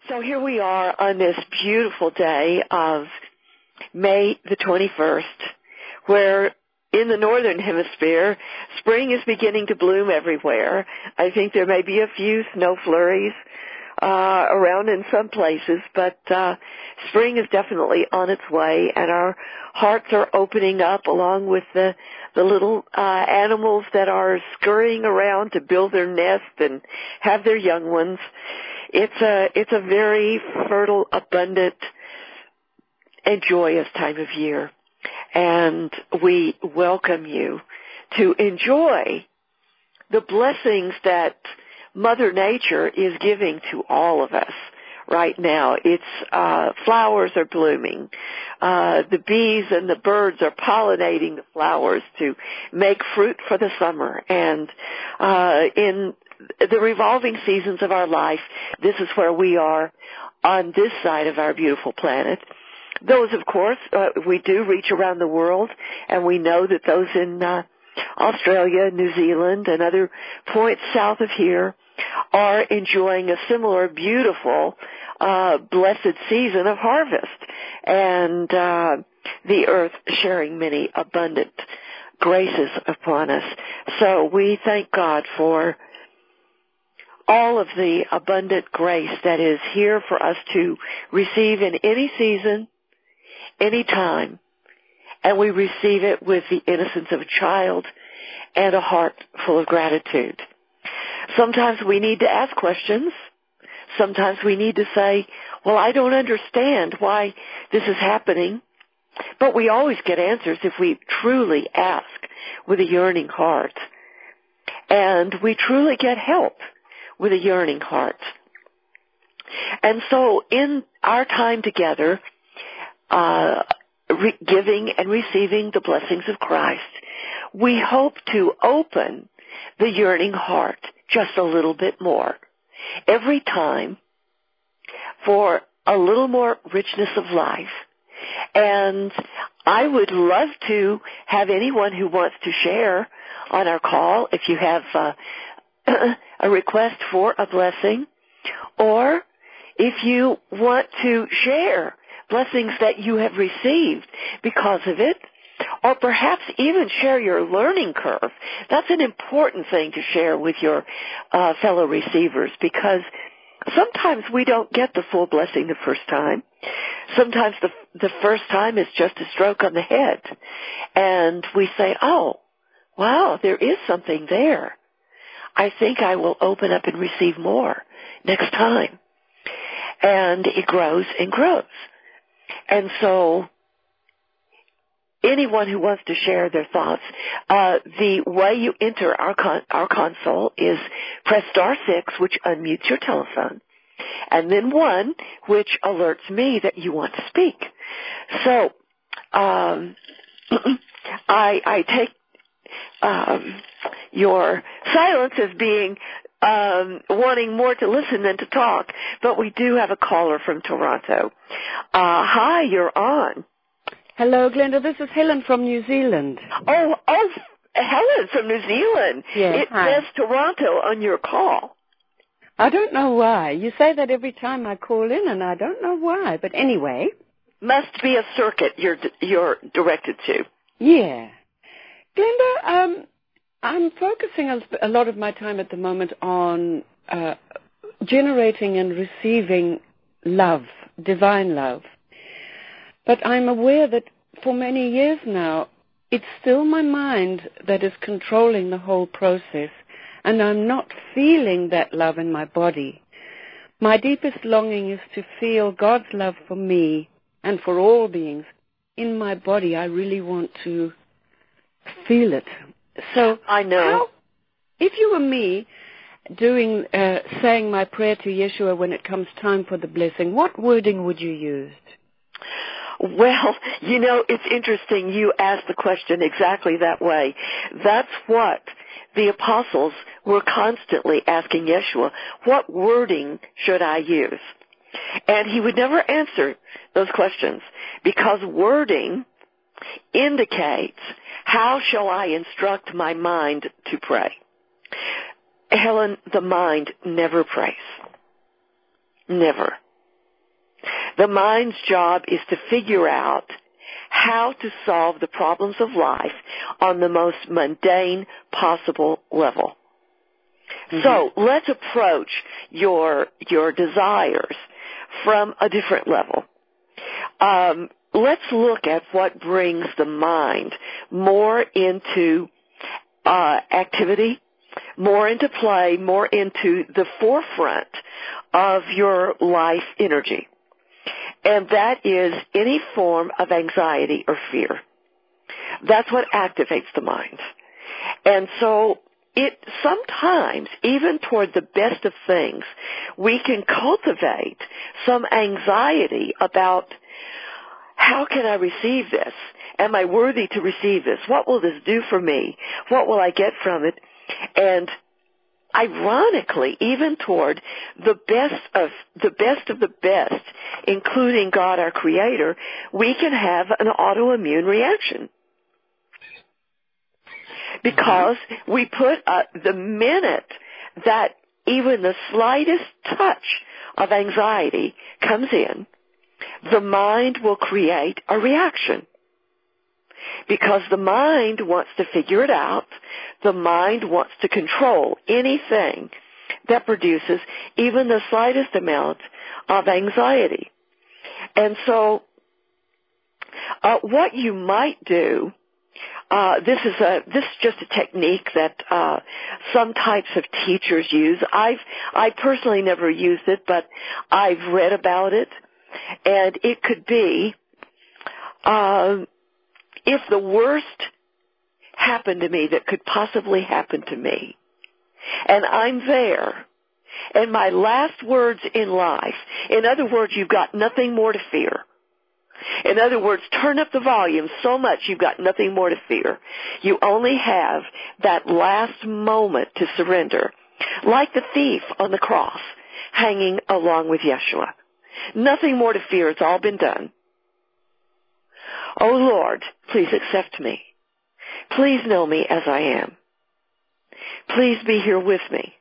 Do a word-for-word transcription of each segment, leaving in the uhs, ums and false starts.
So here we are on this beautiful day of May the twenty-first, where in the northern hemisphere, spring is beginning to bloom everywhere. I think there may be a few snow flurries uh, around in some places, but uh, spring is definitely on its way, and our hearts are opening up along with the the little uh, animals that are scurrying around to build their nest and have their young ones. It's a it's a very fertile, abundant, and joyous time of year, and we welcome you to enjoy the blessings that Mother Nature is giving to all of us right now. It's uh, flowers are blooming. Uh, the bees and the birds are pollinating the flowers to make fruit for the summer. And uh, in the revolving seasons of our life, this is where we are on this side of our beautiful planet. Those, of course, uh, we do reach around the world, and we know that those in uh, Australia, New Zealand, and other points south of here are enjoying a similar beautiful, uh, blessed season of harvest, and uh, the earth sharing many abundant graces upon us. So we thank God for all of the abundant grace that is here for us to receive in any season, any time, and we receive it with the innocence of a child and a heart full of gratitude. Sometimes we need to ask questions. Sometimes we need to say, well, I don't understand why this is happening. But we always get answers if we truly ask with a yearning heart. And we truly get help with a yearning heart. And so in our time together, uh, re- giving and receiving the blessings of Christ, we hope to open the yearning heart just a little bit more every time for a little more richness of life. And I would love to have anyone who wants to share on our call, if you have uh, a request for a blessing, or if you want to share blessings that you have received because of it, or perhaps even share your learning curve. That's an important thing to share with your uh, fellow receivers, because sometimes we don't get the full blessing the first time. Sometimes the the first time is just a stroke on the head, and we say, oh, wow, there is something there. I think I will open up and receive more next time. And it grows and grows. And so anyone who wants to share their thoughts, uh, the way you enter our con- our console is press star six, which unmutes your telephone, and then one, which alerts me that you want to speak. So um, I, I take um, your silence as being um, wanting more to listen than to talk, but we do have a caller from Toronto. Uh, hi, you're on. Hello, Glenda. This is Helen from New Zealand. Oh, oh, Helen from New Zealand. Yes, it hi. says Toronto on your call. I don't know why. You say that every time I call in, and I don't know why. But anyway. Must be a circuit you're you're directed to. Yeah. Glenda, um, I'm focusing a, a lot of my time at the moment on uh, generating and receiving love, divine love. But I'm aware that for many years now, it's still my mind that is controlling the whole process, and I'm not feeling that love in my body. My deepest longing is to feel God's love for me and for all beings in my body. I really want to feel it. So I know. How, if you were me doing, uh, saying my prayer to Yeshua when it comes time for the blessing, what wording would you use? Well, you know, it's interesting you asked the question exactly that way. That's what the apostles were constantly asking Yeshua, what wording should I use? And he would never answer those questions, because wording indicates how shall I instruct my mind to pray. Helen, the mind never prays. Never. The mind's job is to figure out how to solve the problems of life on the most mundane possible level. Mm-hmm. So let's approach your your desires from a different level. Um, let's look at what brings the mind more into uh, activity, more into play, more into the forefront of your life energy. And that is any form of anxiety or fear. That's what activates the mind. And so it sometimes, even toward the best of things, we can cultivate some anxiety about how can I receive this? Am I worthy to receive this? What will this do for me? What will I get from it? And ironically, even toward the best of the best of the best, including God our Creator, we can have an autoimmune reaction. Because we put uh, the minute that even the slightest touch of anxiety comes in, the mind will create a reaction. Because the mind wants to figure it out. The mind wants to control anything that produces even the slightest amount of anxiety. And so uh, what you might do, uh, this is a this is just a technique that uh, some types of teachers use. I've I personally never used it, but I've read about it, and it could be uh, if the worst happened to me that could possibly happen to me, and I'm there, and my last words in life, in other words, you've got nothing more to fear. In other words, turn up the volume so much you've got nothing more to fear. You only have that last moment to surrender, like the thief on the cross hanging along with Yeshua. Nothing more to fear. It's all been done. Oh, Lord, please accept me. Please know me as I am. Please be here with me.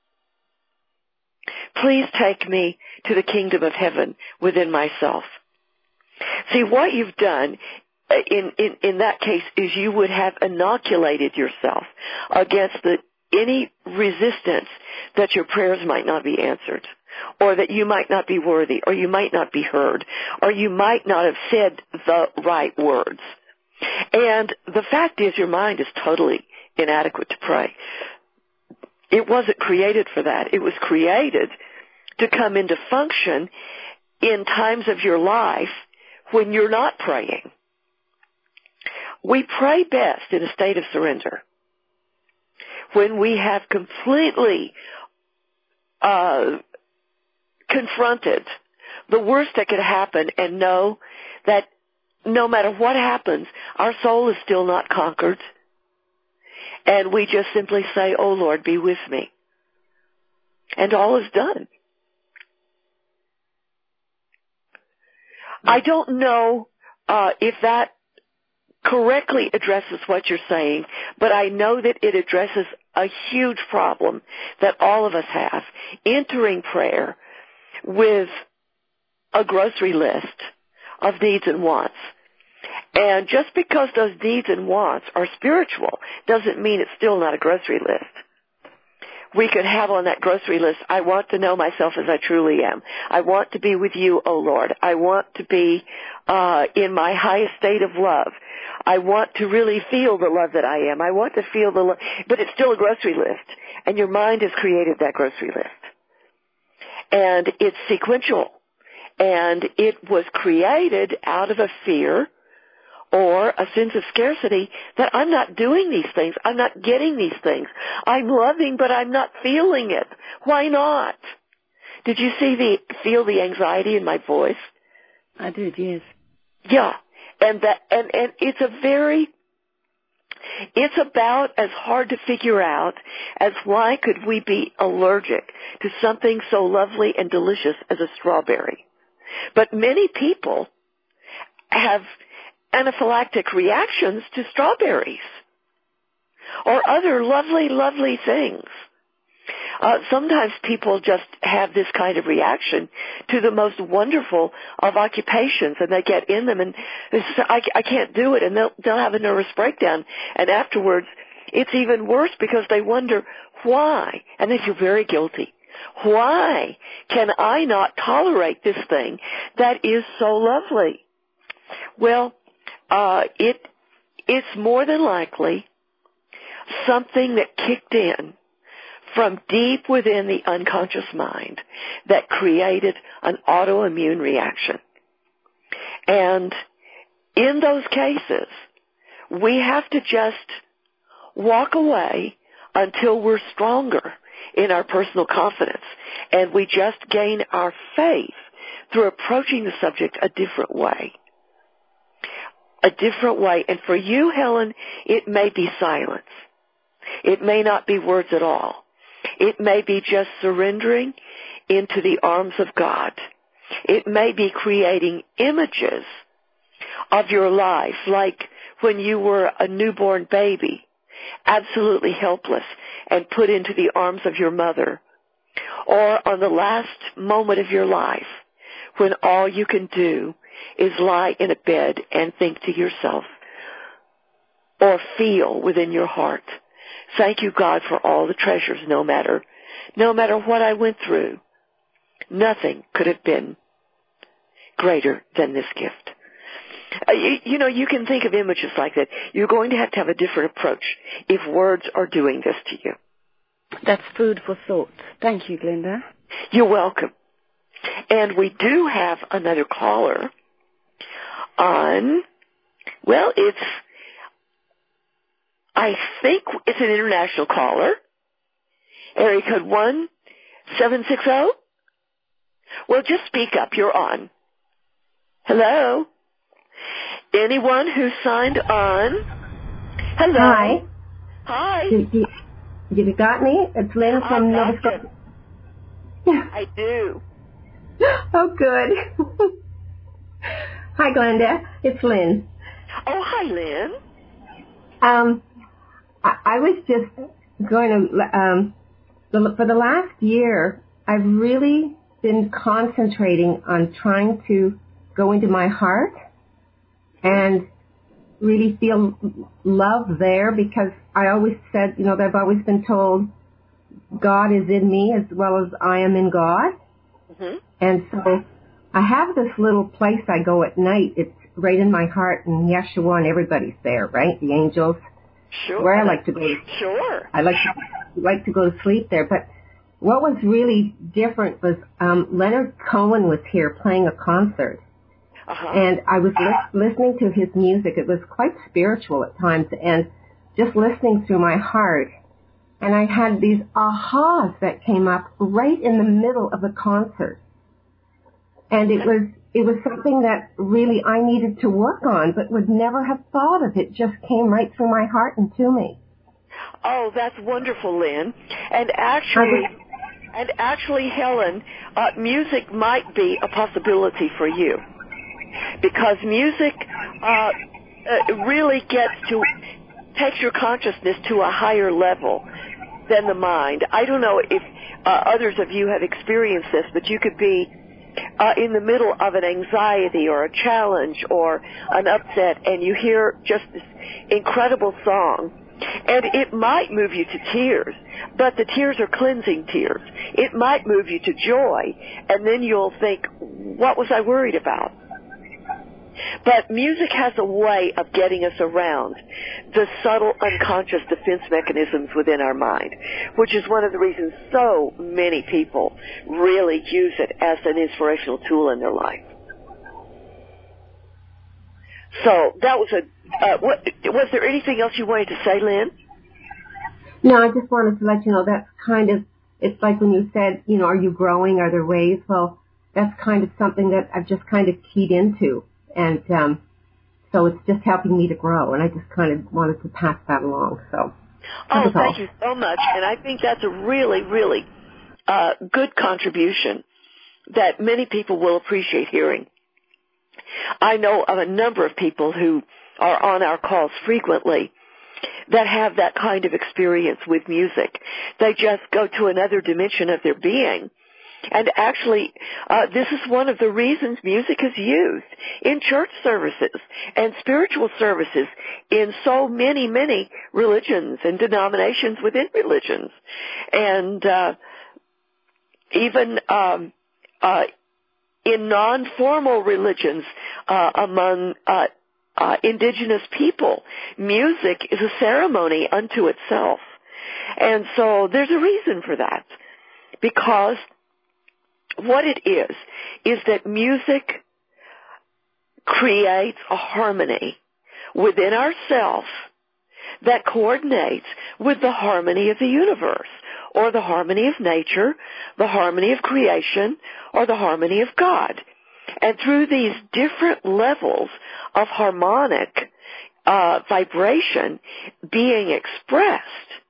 Please take me to the kingdom of heaven within myself. See, what you've done in, in, in that case is you would have inoculated yourself against the, any resistance that your prayers might not be answered, or that you might not be worthy, or you might not be heard, or you might not have said the right words. And the fact is your mind is totally inadequate to pray. It wasn't created for that. It was created to come into function in times of your life when you're not praying. We pray best in a state of surrender. When we have completely uh, confronted the worst that could happen and know that no matter what happens, our soul is still not conquered. And we just simply say, oh, Lord, be with me. And all is done. I don't know uh, if that correctly addresses what you're saying, but I know that it addresses a huge problem that all of us have, entering prayer with a grocery list of needs and wants. And just because those needs and wants are spiritual doesn't mean it's still not a grocery list. We could have on that grocery list, I want to know myself as I truly am. I want to be with you, O Lord. I want to be uh in my highest state of love. I want to really feel the love that I am. I want to feel the love, but it's still a grocery list. And your mind has created that grocery list. And it's sequential. And it was created out of a fear or a sense of scarcity that I'm not doing these things. I'm not getting these things. I'm loving, but I'm not feeling it. Why not? Did you see the, feel the anxiety in my voice? I did, yes. Yeah. And that, and, and it's a very, it's about as hard to figure out as why could we be allergic to something so lovely and delicious as a strawberry. But many people have anaphylactic reactions to strawberries or other lovely, lovely things. Uh, sometimes people just have this kind of reaction to the most wonderful of occupations, and they get in them and they say, I, I can't do it, and they'll, they'll have a nervous breakdown. And afterwards, it's even worse because they wonder why, and they feel very guilty. Why can I not tolerate this thing that is so lovely? Well, uh, it it's more than likely something that kicked in from deep within the unconscious mind that created an autoimmune reaction. And in those cases, we have to just walk away until we're stronger in our personal confidence, and we just gain our faith through approaching the subject a different way. A different way. And for you, Helen, it may be silence. It may not be words at all. It may be just surrendering into the arms of God. It may be creating images of your life, like when you were a newborn baby, absolutely helpless, and put into the arms of your mother. Or on the last moment of your life, when all you can do is lie in a bed and think to yourself, or feel within your heart, thank you, God, for all the treasures, no matter, no matter what I went through. Nothing could have been greater than this gift. Uh, you, you know, you can think of images like that. You're going to have to have a different approach if words are doing this to you. That's food for thought. Thank you, Glenda. You're welcome. And we do have another caller on, well, it's, I think it's an international caller. Area code one seven six zero. Well, just speak up. You're on. Hello? Anyone who signed on? Hello? Hi. Hi. You, you, you got me? It's Lynn from Nova Scotia. I do. Oh, good. Hi, Glenda. It's Lynn. Oh, hi, Lynn. Um, I, I was just going to, um, the, for the last year, I've really been concentrating on trying to go into my heart and really feel love there, because I always said, you know, I've always been told God is in me as well as I am in God. Mm-hmm. And so I have this little place I go at night. It's right in my heart, and Yeshua and everybody's there, right? The angels. Sure. Where I like to go. Sure. I like to, like to go to sleep there. But what was really different was um, Leonard Cohen was here playing a concert. Uh-huh. And I was li- listening to his music. It was quite spiritual at times, and just listening through my heart. And I had these ahas that came up right in the middle of the concert. And it was it was something that really I needed to work on, but would never have thought of. It just came right through my heart and to me. Oh, that's wonderful, Lynn. And actually, and actually, Helen, uh, music might be a possibility for you, because music uh, uh, really gets to takes your consciousness to a higher level than the mind. I don't know if uh, others of you have experienced this, but you could be uh, in the middle of an anxiety or a challenge or an upset, and you hear just this incredible song, and it might move you to tears, but the tears are cleansing tears. It might move you to joy, and then you'll think, what was I worried about? But music has a way of getting us around the subtle unconscious defense mechanisms within our mind, which is one of the reasons so many people really use it as an inspirational tool in their life. So that was a, uh, what, was there anything else you wanted to say, Lynn? No, I just wanted to let you know that's kind of, it's like when you said, you know, are you growing? Are there ways? Well, that's kind of something that I've just kind of keyed into. And um, so it's just helping me to grow, and I just kind of wanted to pass that along. So, oh, thank you so much, and I think that's a really, really uh, good contribution that many people will appreciate hearing. I know of a number of people who are on our calls frequently that have that kind of experience with music. They just go to another dimension of their being. And actually, uh, this is one of the reasons music is used in church services and spiritual services in so many, many religions and denominations within religions. And uh, even um, uh, in non-formal religions uh, among uh, uh, indigenous people, music is a ceremony unto itself. And so there's a reason for that, because what it is, is that music creates a harmony within ourselves that coordinates with the harmony of the universe, or the harmony of nature, the harmony of creation, or the harmony of God. And through these different levels of harmonic uh, vibration being expressed,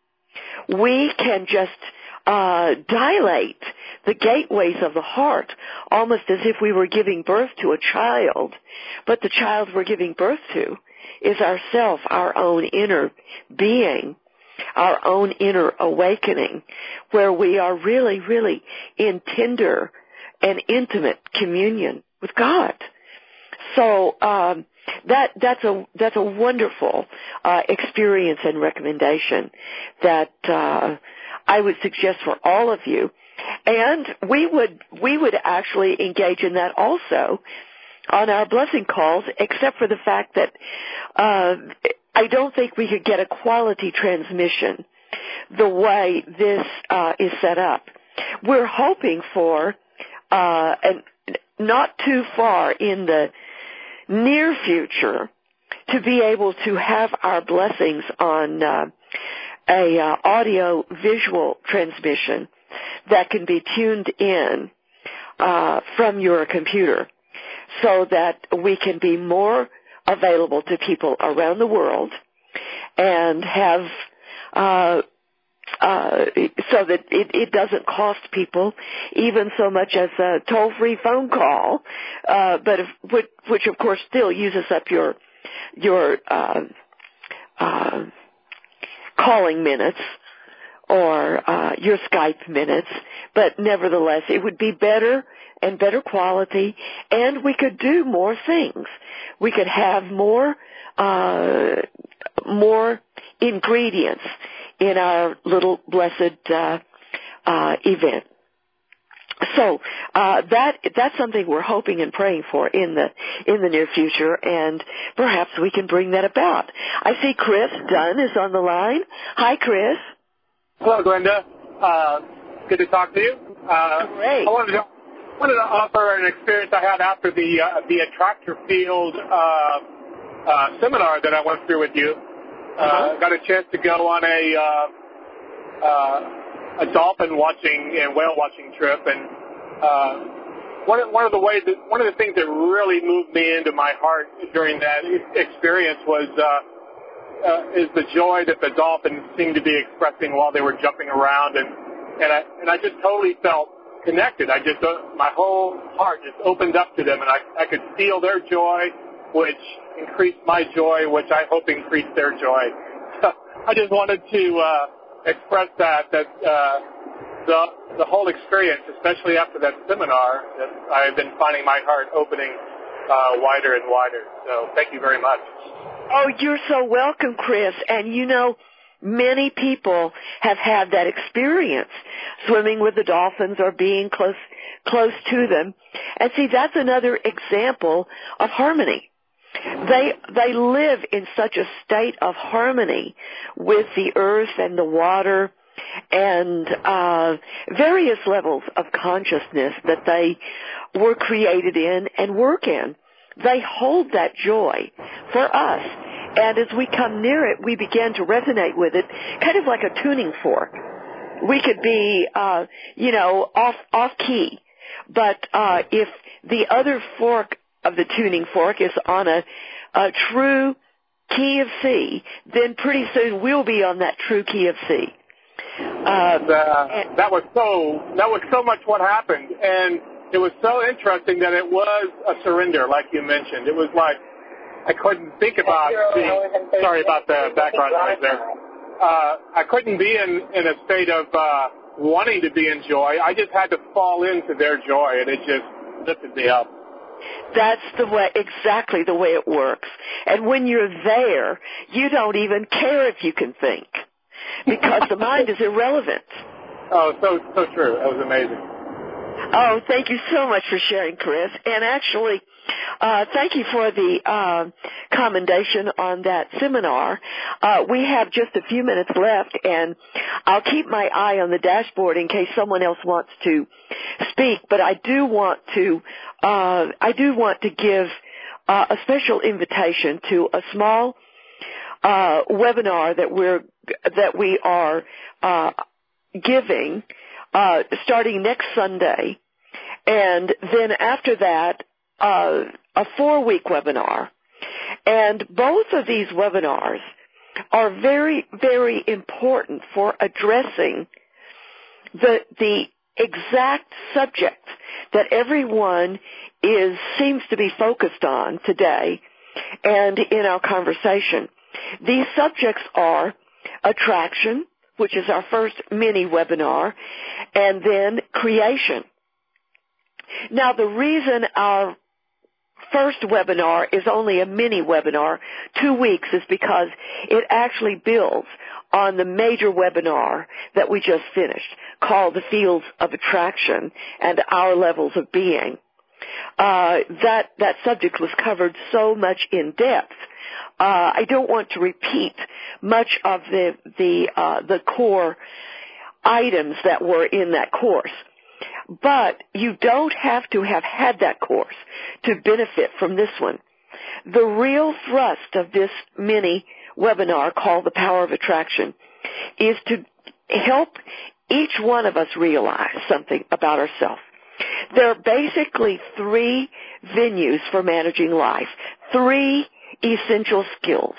we can just uh, dilate the gateways of the heart, almost as if we were giving birth to a child, but the child we're giving birth to is ourself, our own inner being, our own inner awakening, where we are really, really in tender and intimate communion with God. So um, that that's a that's a wonderful uh, experience and recommendation that uh, I would suggest for all of you. And we would we would actually engage in that also on our blessing calls, except for the fact that uh, I don't think we could get a quality transmission the way this uh, is set up. We're hoping for, uh, and not too far in the near future, to be able to have our blessings on uh, a uh, audio-visual transmission that can be tuned in uh, from your computer, so that we can be more available to people around the world and have uh, uh, so that it, it doesn't cost people even so much as a toll-free phone call, uh, but if, which, which of course still uses up your your uh, uh, calling minutes or uh, your Skype minutes, but nevertheless it would be better and better quality, and we could do more things. We could have more uh, more ingredients in our little blessed uh, uh, event. So uh, that that's something we're hoping and praying for in the in the near future, and perhaps we can bring that about. I see Chris Dunn is on the line. Hi, Chris. Hello, Glenda. Uh, good to talk to you. Uh, Great. I wanted to wanted to offer an experience I had after the uh, the attractor field uh, uh, seminar that I went through with you. Uh, uh-huh. Got a chance to go on a uh, uh, a dolphin watching and whale watching trip, and uh, one of, one of the ways that, one of the things that really moved me into my heart during that experience was uh, uh, is the joy that the dolphins seemed to be expressing while they were jumping around, and and I and I just totally felt connected. I just uh, my whole heart just opened up to them, and I I could feel their joy, which increased my joy, which I hope increased their joy. So I just wanted to uh, express that, that uh, the the whole experience, especially after that seminar, that I've been finding my heart opening uh, wider and wider. So thank you very much. Oh, you're so welcome, Chris. And you know, many people have had that experience, swimming with the dolphins or being close close to them. And see, that's another example of harmony. They they live in such a state of harmony with the earth and the water and uh, various levels of consciousness that they were created in and work in. They hold that joy for us. And as we come near it, we begin to resonate with it, kind of like a tuning fork. We could be, uh, you know, off off key, but uh, if the other fork of the tuning fork is on a, a true key of C, then pretty soon we'll be on that true key of C. Uh, uh, that was so that was so much what happened, and it was so interesting that it was a surrender, like you mentioned. It was like I couldn't think about being, sorry about the background noise there. Uh, I couldn't be in, in a state of uh, wanting to be in joy. I just had to fall into their joy, and it just lifted me up. That's the way, exactly the way it works. And when you're there, you don't even care if you can think, because the mind is irrelevant. Oh, so so true. That was amazing. Oh, thank you so much for sharing, Chris. And actually, uh, thank you for the uh, commendation on that seminar. Uh, we have just a few minutes left, and I'll keep my eye on the dashboard in case someone else wants to speak. But I do want to, uh, I do want to give uh, a special invitation to a small uh, webinar that we're that we are uh, giving. Uh, starting next Sunday, and then after that, uh, a four-week webinar. And both of these webinars are very, very important for addressing the the exact subject that everyone is seems to be focused on today and in our conversation. These subjects are attraction, which is our first mini webinar, and then creation. Now, the reason our first webinar is only a mini webinar, two weeks, is because it actually builds on the major webinar that we just finished, called The Fields of Attraction and Our Levels of Being. Uh, that, that subject was covered so much in depth. Uh, I don't want to repeat much of the the uh, the core items that were in that course, but you don't have to have had that course to benefit from this one. The real thrust of this mini webinar, called The Power of Attraction, is to help each one of us realize something about ourselves. There are basically three venues for managing life, three essential skills.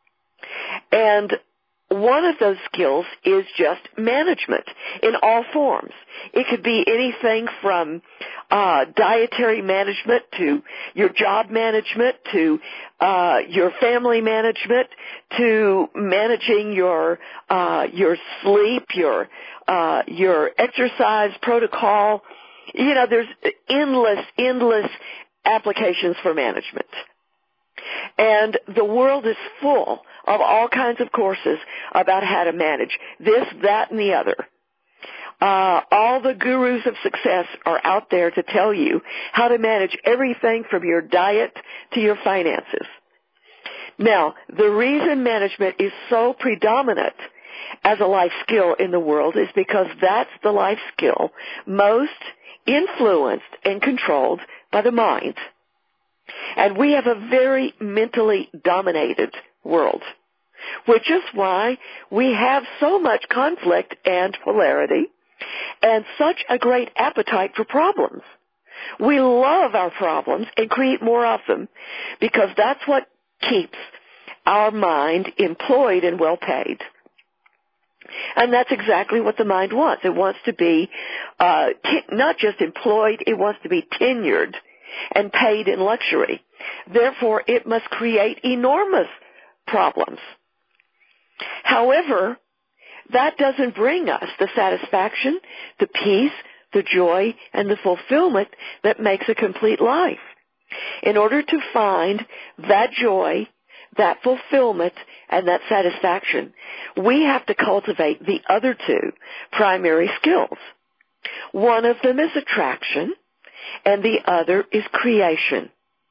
And one of those skills is just management in all forms. It could be anything from uh, dietary management to your job management to uh, your family management to managing your uh, your sleep, your uh, your exercise protocol. You know, there's endless, endless applications for management. And the world is full of all kinds of courses about how to manage this, that, and the other. Uh, all the gurus of success are out there to tell you how to manage everything from your diet to your finances. Now, the reason management is so predominant as a life skill in the world is because that's the life skill most influenced and controlled by the mind. And we have a very mentally dominated world, which is why we have so much conflict and polarity and such a great appetite for problems. We love our problems and create more of them because that's what keeps our mind employed and well paid. And that's exactly what the mind wants. It wants to be uh, t- not just employed, it wants to be tenured and paid in luxury. Therefore, it must create enormous problems. However, that doesn't bring us the satisfaction, the peace, the joy, and the fulfillment that makes a complete life. In order to find that joy, that fulfillment, and that satisfaction, we have to cultivate the other two primary skills. One of them is attraction, and the other is creation.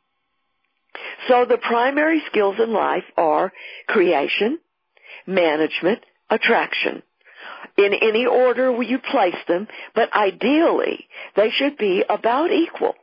So the primary skills in life are creation, management, attraction. In any order you place them, but ideally they should be about equal.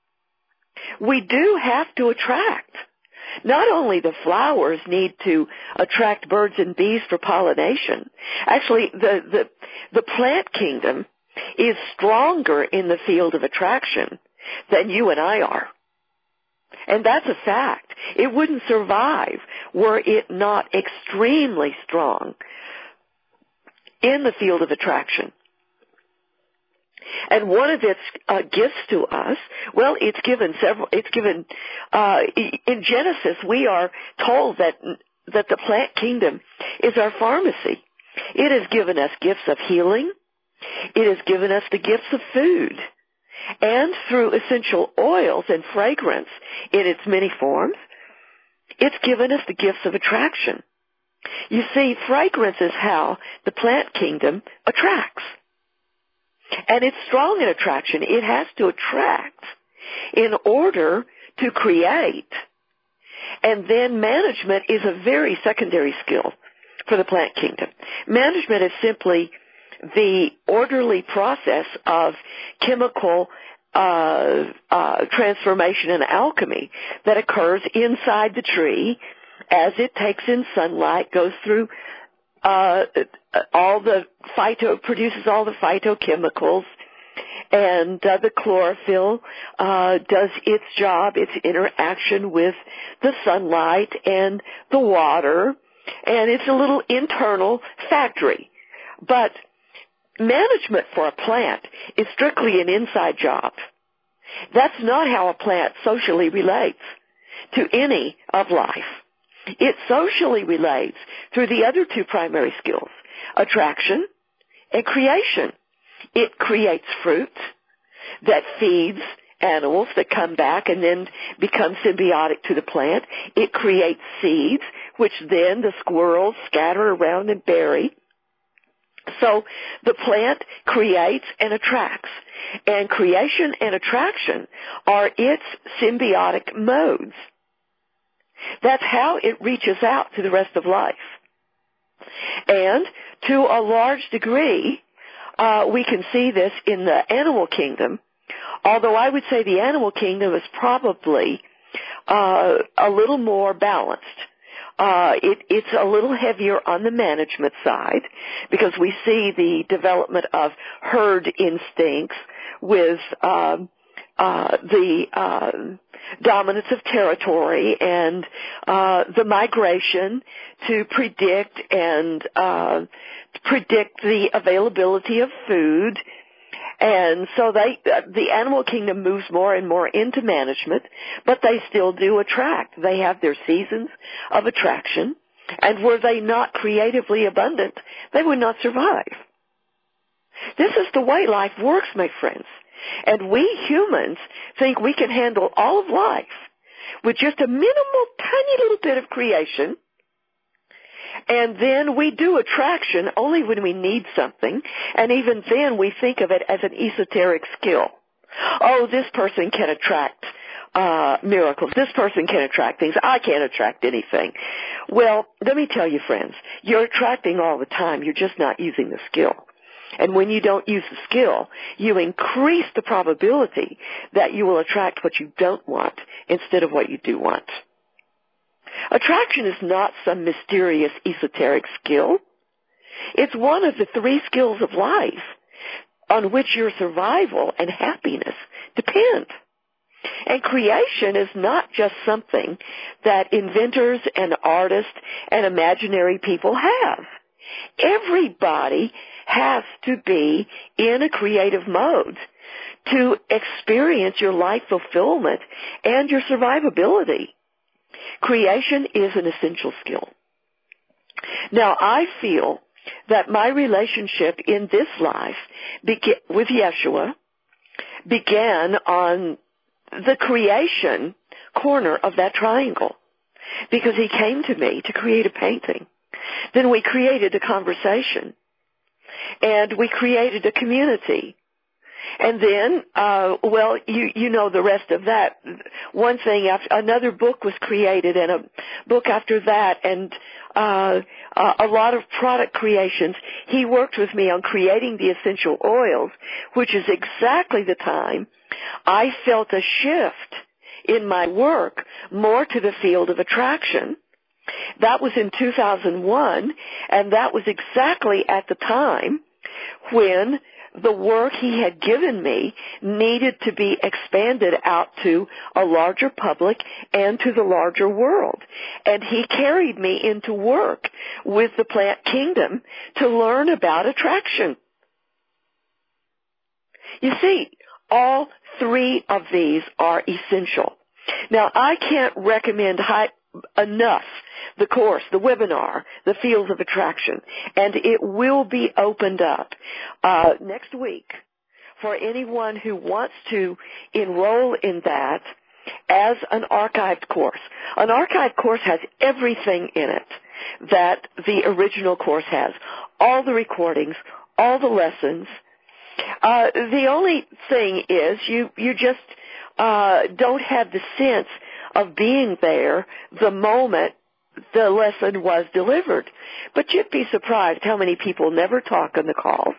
We do have to attract. Not only the flowers need to attract birds and bees for pollination. Actually, the, the, the plant kingdom is stronger in the field of attraction than you and I are. And that's a fact. It wouldn't survive were it not extremely strong in the field of attraction. And one of its uh, gifts to us, well, it's given several, it's given, uh, in Genesis, we are told that, that the plant kingdom is our pharmacy. It has given us gifts of healing. It has given us the gifts of food. And through essential oils and fragrance in its many forms, it's given us the gifts of attraction. You see, fragrance is how the plant kingdom attracts. And it's strong in attraction. It has to attract in order to create. And then management is a very secondary skill for the plant kingdom. Management is simply the orderly process of chemical uh, uh, transformation and alchemy that occurs inside the tree as it takes in sunlight, goes through uh, all the phyto, produces all the phytochemicals, and uh, the chlorophyll uh, does its job, its interaction with the sunlight and the water, and it's a little internal factory. But management for a plant is strictly an inside job. That's not how a plant socially relates to any of life. It socially relates through the other two primary skills, attraction and creation. It creates fruit that feeds animals that come back and then become symbiotic to the plant. It creates seeds, which then the squirrels scatter around and bury. So the plant creates and attracts, and creation and attraction are its symbiotic modes. That's how it reaches out to the rest of life. And to a large degree, uh, we can see this in the animal kingdom, although I would say the animal kingdom is probably uh, a little more balanced. Uh, it, it's a little heavier on the management side because we see the development of herd instincts with um, uh, the uh, dominance of territory and uh, the migration to predict and uh, predict the availability of food. And so they, the animal kingdom moves more and more into management, but they still do attract. They have their seasons of attraction, and were they not creatively abundant, they would not survive. This is the way life works, my friends. And we humans think we can handle all of life with just a minimal, tiny little bit of creation. And then we do attraction only when we need something, and even then we think of it as an esoteric skill. Oh, this person can attract uh miracles. This person can attract things. I can't attract anything. Well, let me tell you, friends, you're attracting all the time. You're just not using the skill. And when you don't use the skill, you increase the probability that you will attract what you don't want instead of what you do want. Attraction is not some mysterious esoteric skill. It's one of the three skills of life on which your survival and happiness depend. And creation is not just something that inventors and artists and imaginary people have. Everybody has to be in a creative mode to experience your life fulfillment and your survivability. Creation is an essential skill. Now, I feel that my relationship in this life began, with Yeshua began on the creation corner of that triangle because he came to me to create a painting. Then we created a conversation, and we created a community. And then, uh, well, you, you know the rest of that. One thing after, another book was created, and a book after that, and, uh, uh, a lot of product creations. He worked with me on creating the essential oils, which is exactly the time I felt a shift in my work more to the field of attraction. That was in two thousand one, and that was exactly at the time when the work he had given me needed to be expanded out to a larger public and to the larger world. And he carried me into work with the plant kingdom to learn about attraction. You see, all three of these are essential. Now, I can't recommend high, enough the course, the webinar, the Fields of Attraction, and it will be opened up uh, next week for anyone who wants to enroll in that as an archived course. An archived course has everything in it that the original course has. All the recordings, all the lessons. Uh, the only thing is you, you just uh, don't have the sense of being there the moment the lesson was delivered. But you'd be surprised how many people never talk on the calls,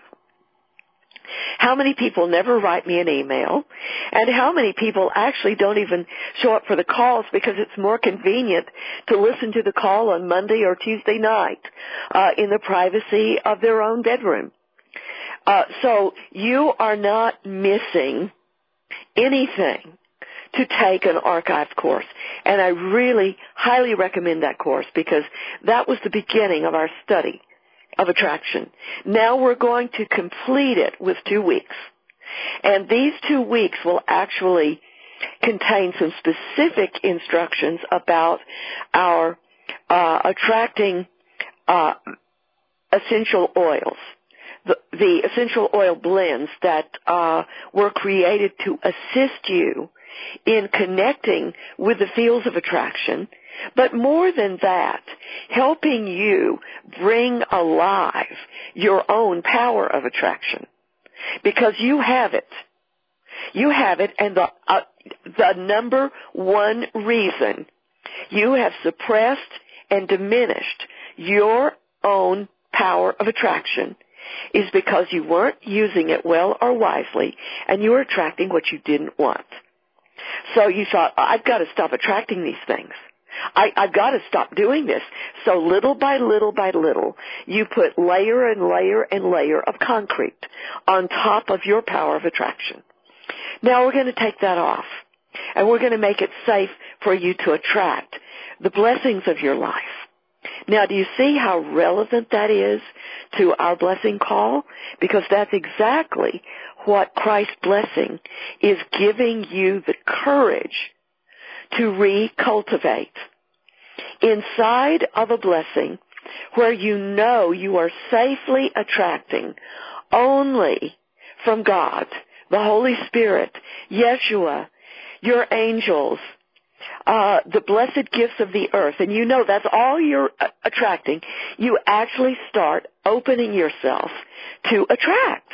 how many people never write me an email, and how many people actually don't even show up for the calls because it's more convenient to listen to the call on Monday or Tuesday night uh, in the privacy of their own bedroom. Uh, so you are not missing anything to take an archived course. And I really highly recommend that course because that was the beginning of our study of attraction. Now we're going to complete it with two weeks. And these two weeks will actually contain some specific instructions about our uh, attracting uh, essential oils. The, the essential oil blends that uh, were created to assist you in connecting with the fields of attraction, but more than that, helping you bring alive your own power of attraction. Because you have it. You have it, and the, uh, the number one reason you have suppressed and diminished your own power of attraction is because you weren't using it well or wisely, and you were attracting what you didn't want. So you thought, I've got to stop attracting these things. I, I've got to stop doing this. So little by little by little, you put layer and layer and layer of concrete on top of your power of attraction. Now we're going to take that off, and we're going to make it safe for you to attract the blessings of your life. Now, do you see how relevant that is to our blessing call? Because that's exactly what Christ's blessing is giving you the courage to recultivate. Inside of a blessing where you know you are safely attracting only from God, the Holy Spirit, Yeshua, your angels, Uh, the blessed gifts of the earth, and you know that's all you're uh, attracting, you actually start opening yourself to attract.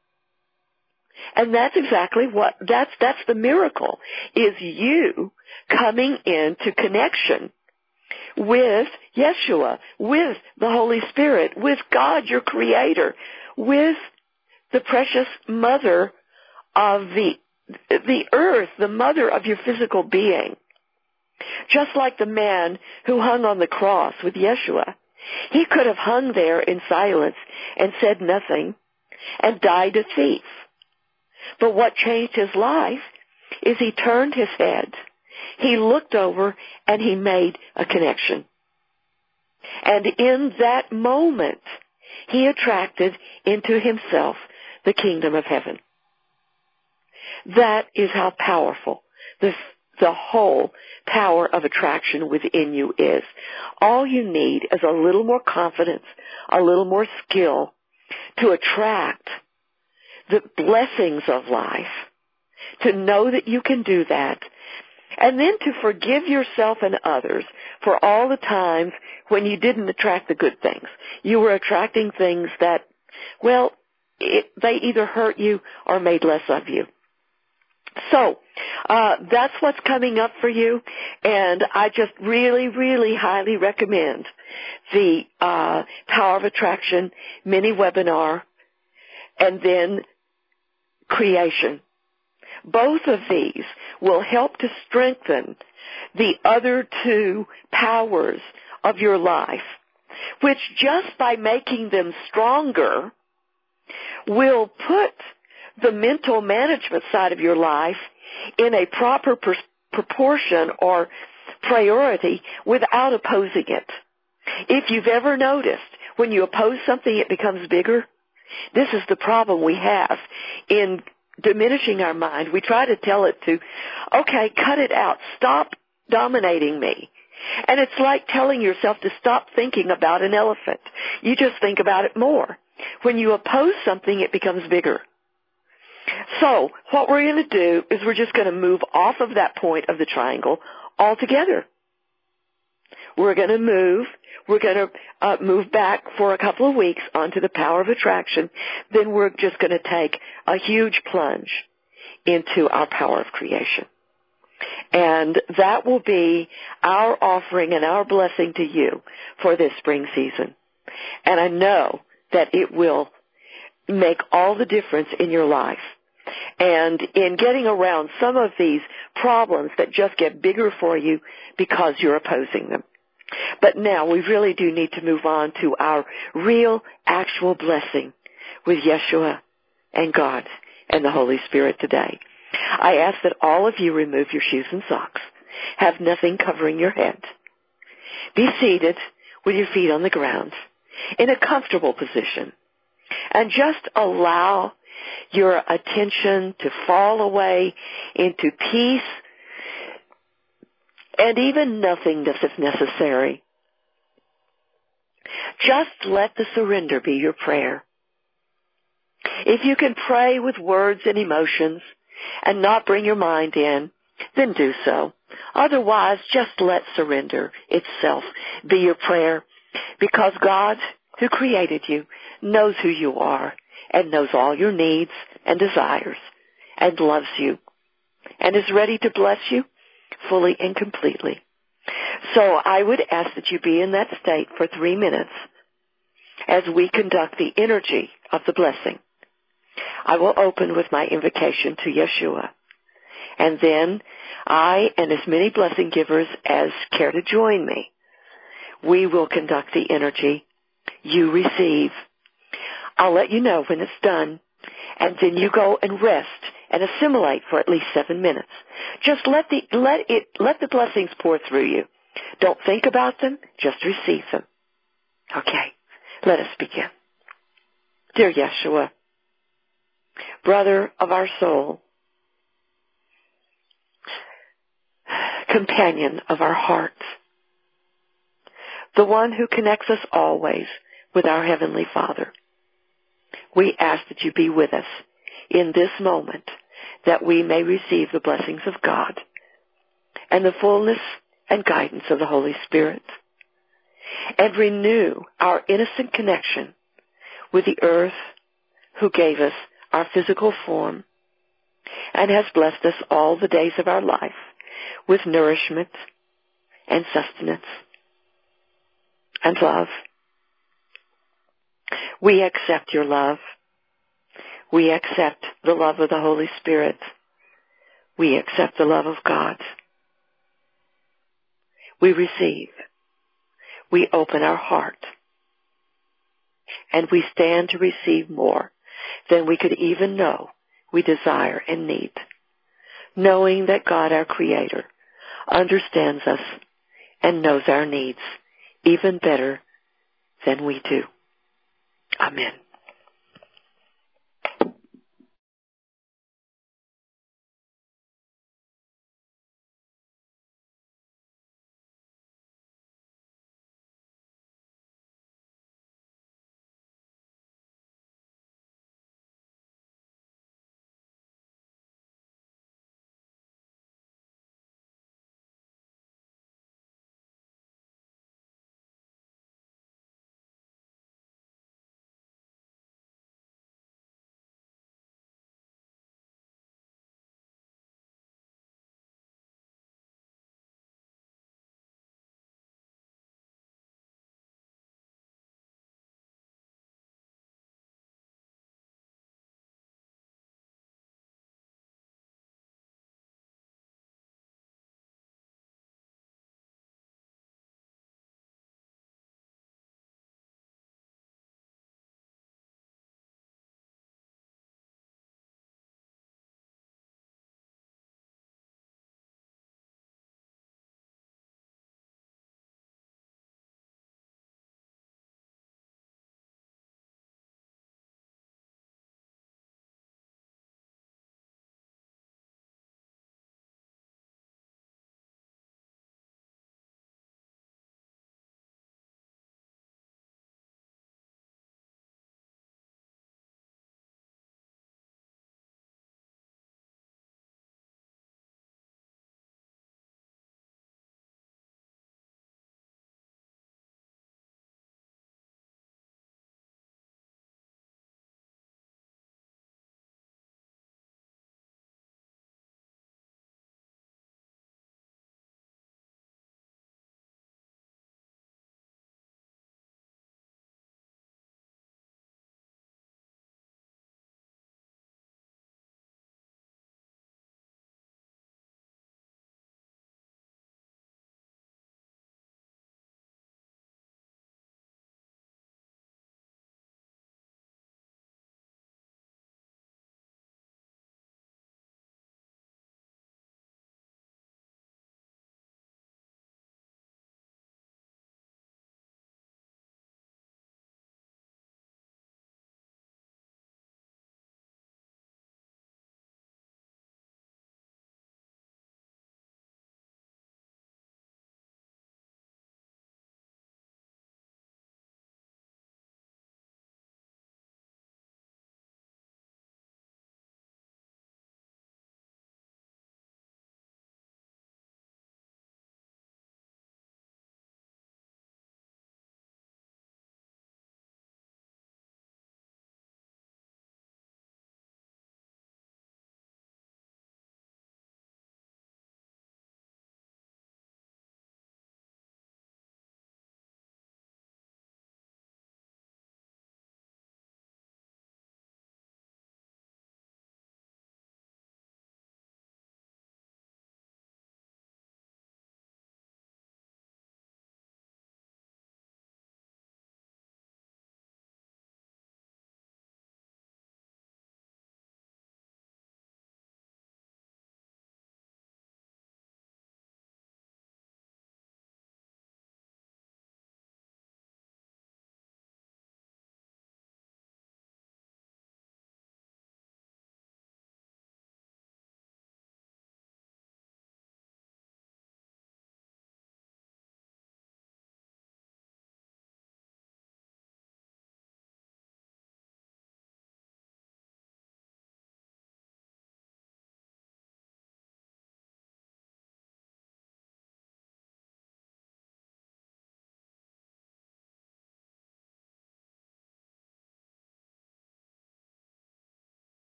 And that's exactly what, that's, that's the miracle, is you coming into connection with Yeshua, with the Holy Spirit, with God, your Creator, with the precious mother of the, the earth, the mother of your physical being. Just like the man who hung on the cross with Yeshua. He could have hung there in silence and said nothing and died a thief. But what changed his life is he turned his head, he looked over, and he made a connection. And in that moment, he attracted into himself the kingdom of heaven. That is how powerful the The whole power of attraction within you is. All you need is a little more confidence, a little more skill to attract the blessings of life, to know that you can do that, and then to forgive yourself and others for all the times when you didn't attract the good things. You were attracting things that, well, it, they either hurt you or made less of you. So, uh, that's what's coming up for you, and I just really, really highly recommend the, uh, Power of Attraction mini webinar and then Creation. Both of these will help to strengthen the other two powers of your life, which just by making them stronger will put the mental management side of your life in a proper pr- proportion or priority without opposing it. If you've ever noticed, when you oppose something, it becomes bigger. This is the problem we have in diminishing our mind, we try to tell it to, okay, cut it out. Stop dominating me. And it's like telling yourself to stop thinking about an elephant. You just think about it more. When you oppose something, it becomes bigger. So what we're going to do is we're just going to move off of that point of the triangle altogether. We're going to move. We're going to uh, move back for a couple of weeks onto the power of attraction. Then we're just going to take a huge plunge into our power of creation. And that will be our offering and our blessing to you for this spring season. And I know that it will make all the difference in your life and in getting around some of these problems that just get bigger for you because you're opposing them. But now we really do need to move on to our real, actual blessing with Yeshua and God and the Holy Spirit today. I ask that all of you remove your shoes and socks. Have nothing covering your head. Be seated with your feet on the ground in a comfortable position. And just allow your attention to fall away into peace and even nothingness if necessary. Just let the surrender be your prayer. If you can pray with words and emotions and not bring your mind in, then do so. Otherwise, just let surrender itself be your prayer, because God, who created you, knows who you are and knows all your needs and desires and loves you and is ready to bless you fully and completely. So I would ask that you be in that state for three minutes as we conduct the energy of the blessing. I will open with my invocation to Yeshua. And then I and as many blessing givers as care to join me, we will conduct the energy. You receive. I'll let you know when it's done, and then you go and rest and assimilate for at least seven minutes. Just let the let it let the blessings pour through you. Don't think about them, just receive them. Okay, let us begin. Dear Yeshua, brother of our soul, companion of our hearts, the one who connects us always with our Heavenly Father, we ask that you be with us in this moment, that we may receive the blessings of God and the fullness and guidance of the Holy Spirit, and renew our innocent connection with the earth who gave us our physical form and has blessed us all the days of our life with nourishment and sustenance and love. We accept your love. We accept the love of the Holy Spirit. We accept the love of God. We receive. We open our heart. And we stand to receive more than we could even know we desire and need, knowing that God, our Creator, understands us and knows our needs even better than we do. Amen.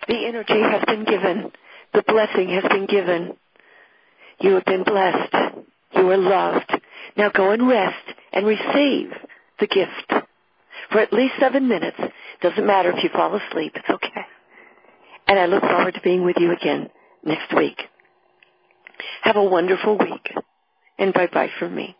The energy has been given. The blessing has been given. You have been blessed. You are loved. Now go and rest and receive the gift for at least seven minutes. Doesn't matter if you fall asleep. It's okay. And I look forward to being with you again next week. Have a wonderful week. And bye-bye from me.